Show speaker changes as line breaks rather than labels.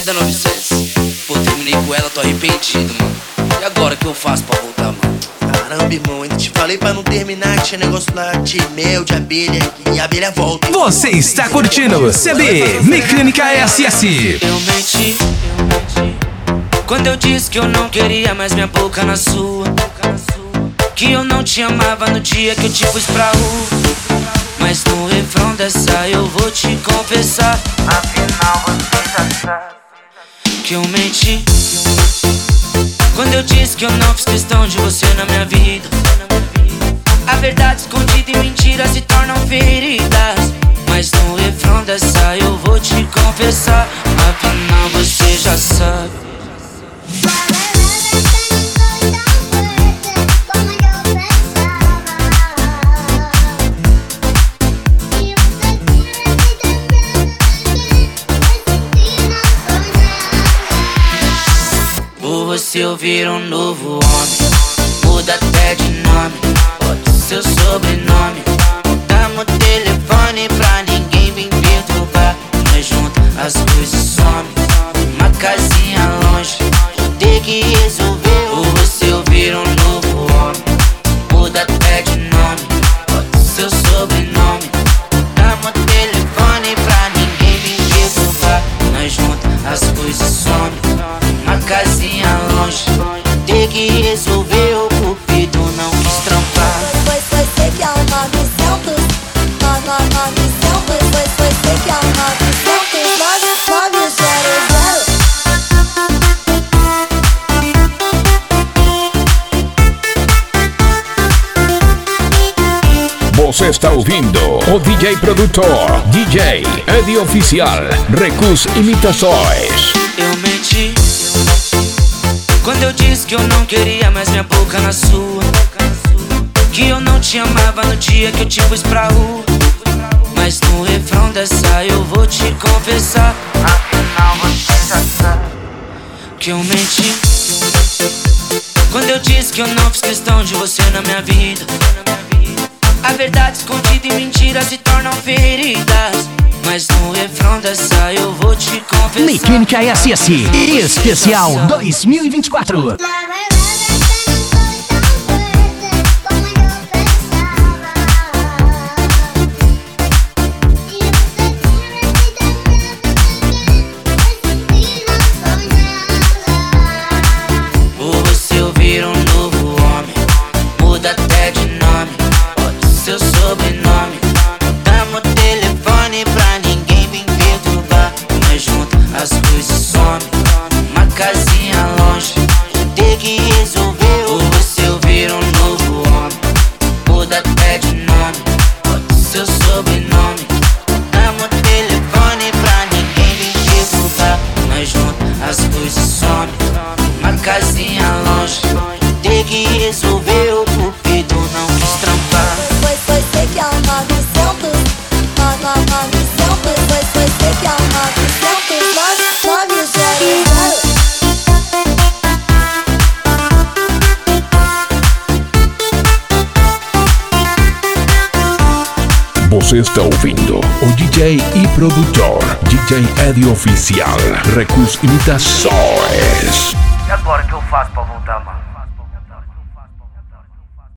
da 900. Pô, terminei com ela, tô arrependido, mano. E agora o que eu faço pra voltar, mano?
Caramba, irmão, ainda te falei pra não terminar, que tinha negócio lá de mel, de abelha, e a abelha volta.
Você está curtindo CD Mecânica SS.
Eu menti quando eu disse que eu não queria mais minha boca na sua, que eu não te amava no dia que eu te pus pra rua. Mas no refrão dessa eu vou te confessar, afinal você já sabe que eu menti quando eu disse que eu não fiz questão de você na minha vida. A verdade escondida em mentiras se tornam feridas. Mas no refrão dessa eu vou te confessar, afinal você já sabe. Por você ouvir um novo homem, muda até de nome, bota seu sobrenome. Mudamos o telefone pra ninguém vir perturbar. Nós juntos as coisas somem, uma casinha longe, vou ter que resolver. Por você ouvir um novo homem, muda até de nome, bota seu sobrenome. Mudamos o telefone pra ninguém vir perturbar. Nós juntos as coisas somem, uma casinha longe, ter que resolver. O cupido não quis trampar.
Foi você que é o 900, 900. Foi você que é o
900. Você está ouvindo o DJ produtor, DJ Eddie Oficial, Recus Imitações.
Eu menti quando eu disse que eu não queria mais minha boca na sua, que eu não te amava no dia que eu te pus pra rua. Mas no refrão dessa eu vou te confessar, afinal você já sabe que eu menti quando eu disse que eu não fiz questão de você na minha vida. A verdade escondida em mentiras se tornam feridas. Mas no refrão dessa eu vou te confessar.
Mecânica SS Especial 2024.
Por você ouvir um novo homem, muda até de nome, bota seu sobrenome. Dá-me o telefone pra ninguém vir perturbar. Nós juntos as coisas somem, uma casinha longe, ter que resolver. Por você ouvir um novo homem, muda até de nome, bota seu sobrenome. Dá-me o telefone pra ninguém vir perturbar. Nós juntos as coisas somem, uma casinha longe, ter que resolver. O cupido não quis trampar.
Foi você que é o 900, 900. Foi você que é o 900, 900.
Você está ouvindo o DJ e produtor, DJ Eddie Oficial, Recus Imitações.